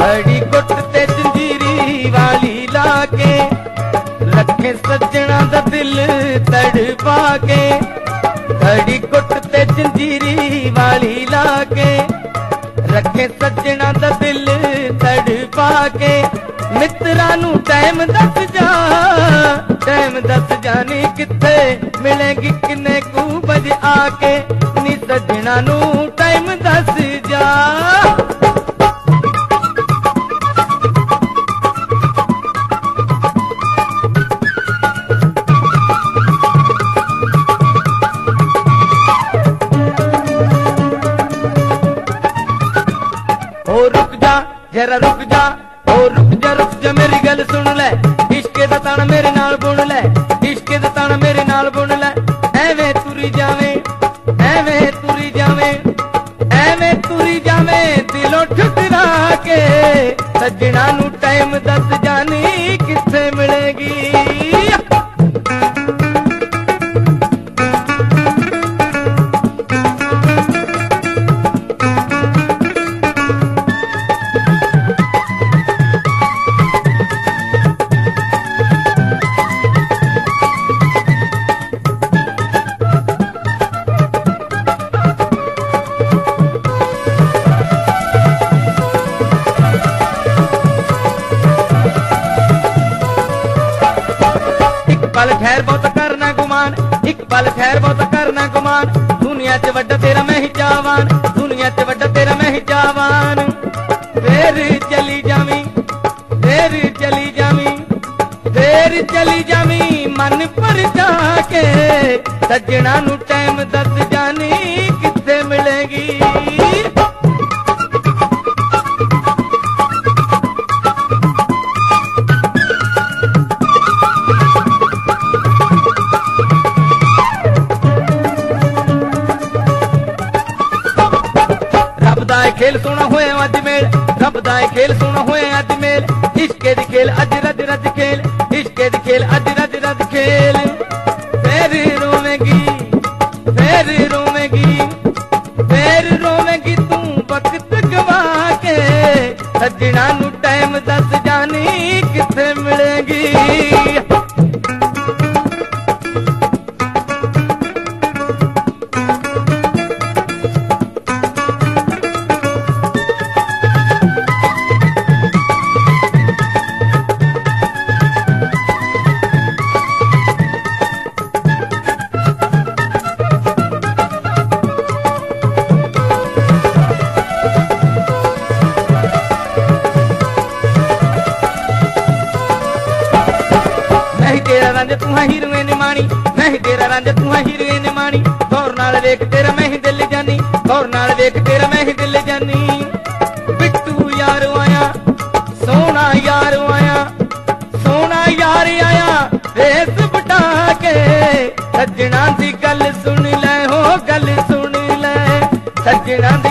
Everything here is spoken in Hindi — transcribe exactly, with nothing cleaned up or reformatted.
घड़ी गुट ते जंजीरी वाली लाके रखे सजना दा दिल तड़पा के। घड़ी गुट ते जंजीरी वाली लाके रखे सजना दा दिल तड़पा के। मित्रा नू टाइम दस जा, टाइम दस जानी किथे मिलेगी किन्ने कू बज आके। नी सजना नू टाइम दस जा। ओ रुक जा जरा रुक जा, ओ रुक जा रुक जा मेरी गल सुन ले। इश्के दा ताना मेरे नाल बुन ले, इश्के दा ताना मेरे नाल बुन ले। एवें तुरी जावे, एवें तुरी जावे, एवें तुरी जावे दिलों ठुकरा के। सजना नू टाइम दस जानी किथे मिलेगी। पल ठहर बहुत करना गुमान, एक पल ठहर बहुत करना गुमान। दुनिया च वड्डा तेरा मैं ही जावान, दुनिया च वड्डा तेरा मैं ही जावान। फिर चली जावी, फिर चली जावी, फिर चली जावी मन पर जाके। सजना नू टाइम दस जानी किथे मिलेगी। खेल सोना होए अज मेल, रब दा खेल सोना होए अज मेल। इश्के दी खेल अज रज रज खेल, इश्के दी खेल अज रज रज खेल। फिर रोवेगी, फिर रोवेगी, फिर रोवेगी तू वक्त गवा के। सजना नू टाइम दस जानी किथे मिलेगी। रांझा तू है हीरोए ने मानी, मैं ही तेरा रांझा तू है हीरोए ने मानी। गौर नाल वेख तेरा मैं ही दिल जानी, गौर नाल वेख तेरा मैं ही दिल जानी। बिट्टू यार आया, सोना यार आया, सोना यार आया रेस बटा के। सजना दी गल सुन ले, हो गल सुन ले, सजना